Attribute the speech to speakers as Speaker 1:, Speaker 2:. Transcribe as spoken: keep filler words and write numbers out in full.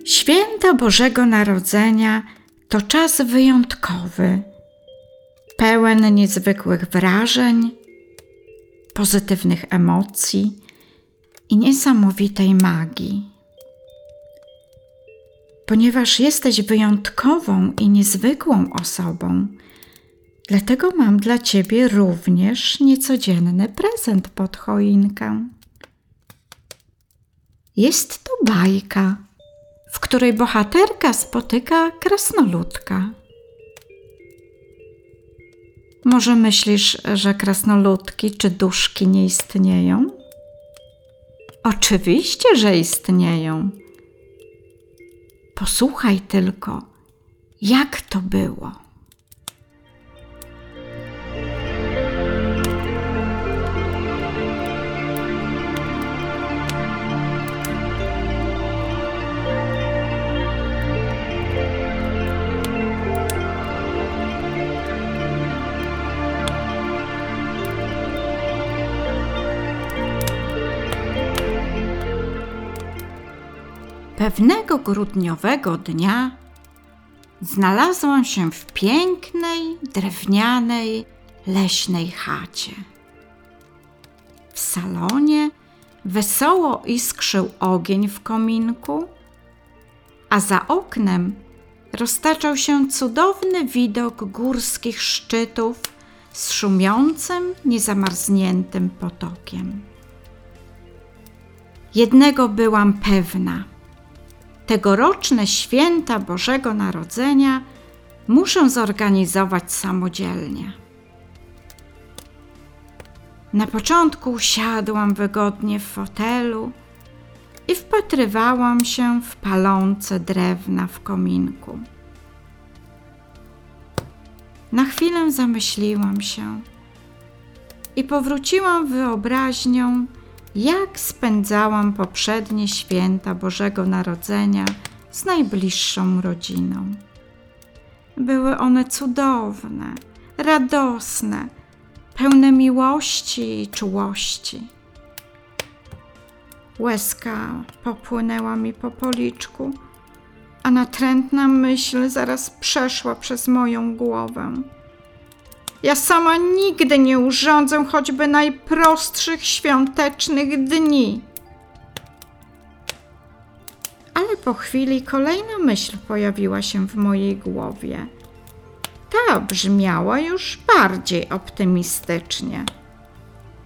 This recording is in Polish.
Speaker 1: Święta Bożego Narodzenia to czas wyjątkowy, pełen niezwykłych wrażeń, pozytywnych emocji i niesamowitej magii. Ponieważ jesteś wyjątkową i niezwykłą osobą, dlatego mam dla Ciebie również niecodzienny prezent pod choinkę. Jest to bajka, w której bohaterka spotyka krasnoludka. Może myślisz, że krasnoludki czy duszki nie istnieją? Oczywiście, że istnieją. Posłuchaj tylko, jak to było. Pewnego grudniowego dnia znalazłam się w pięknej, drewnianej, leśnej chacie. W salonie wesoło iskrzył ogień w kominku, a za oknem roztaczał się cudowny widok górskich szczytów z szumiącym, niezamarzniętym potokiem. Jednego byłam pewna. Tegoroczne święta Bożego Narodzenia muszę zorganizować samodzielnie. Na początku usiadłam wygodnie w fotelu i wpatrywałam się w palące drewna w kominku. Na chwilę zamyśliłam się i powróciłam wyobraźnią, jak spędzałam poprzednie święta Bożego Narodzenia z najbliższą rodziną. Były one cudowne, radosne, pełne miłości i czułości. Łezka popłynęła mi po policzku, a natrętna myśl zaraz przeszła przez moją głowę. Ja sama nigdy nie urządzę choćby najprostszych świątecznych dni. Ale po chwili kolejna myśl pojawiła się w mojej głowie. Ta brzmiała już bardziej optymistycznie.